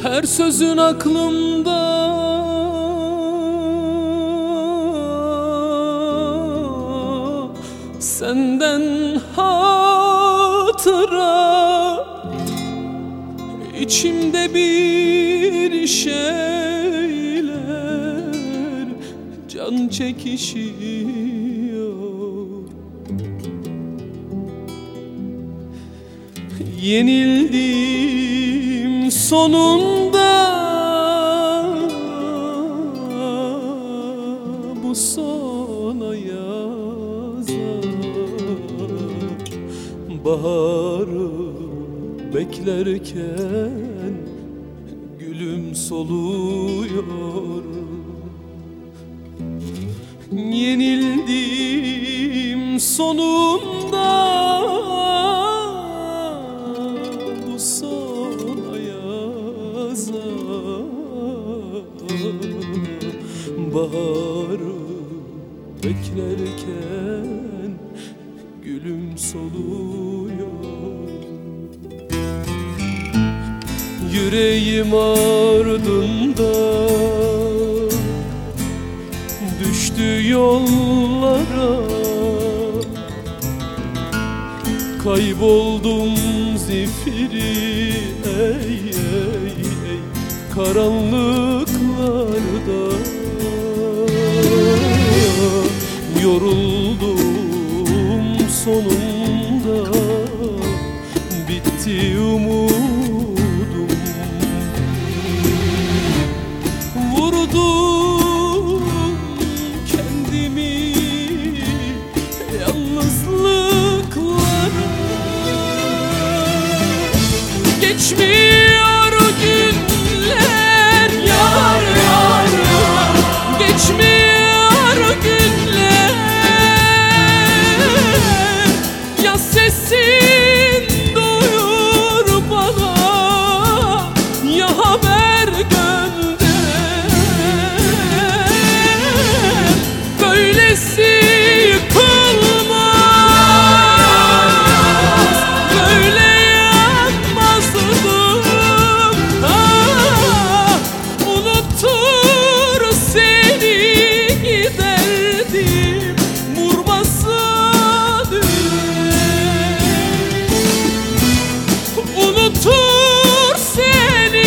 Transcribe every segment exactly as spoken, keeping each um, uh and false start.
Her sözün aklımda, senden hatıra. İçimde bir şeyler can çekişiyor. Yenildim sonunda, bu sona yazar. Baharı beklerken gülüm soluyor. Yenildim sonunda, bu sona yazar. Baharı beklerken gülüm soluyor. Yüreğim ardında düştü yollara. Kayboldum zifiri ey ey ey karanlıklarda. Yoruldum sonunda, bitti umudum. Vurdum kendimi yalnızlıklara. Geçmiyor günler yar yar yar, geçmiyor günler. Ya sesin duyur bana, ya haber gönder. Böylesi yıkılmaz, böyle yanmazdım. Ah, unutur seni giderdim, vurmasın unutur seni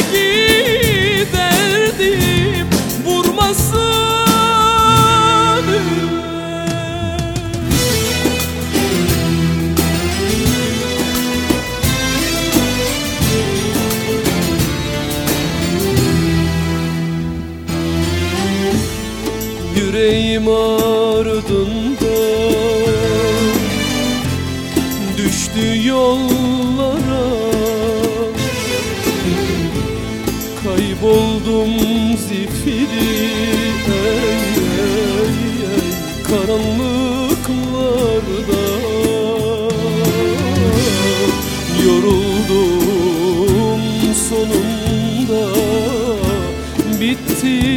giderdim, vurmasın. Yüreğim ardında düştü yollara. Kayboldum zifiri ey ey ey karanlıklarda. Yoruldum sonunda, bitti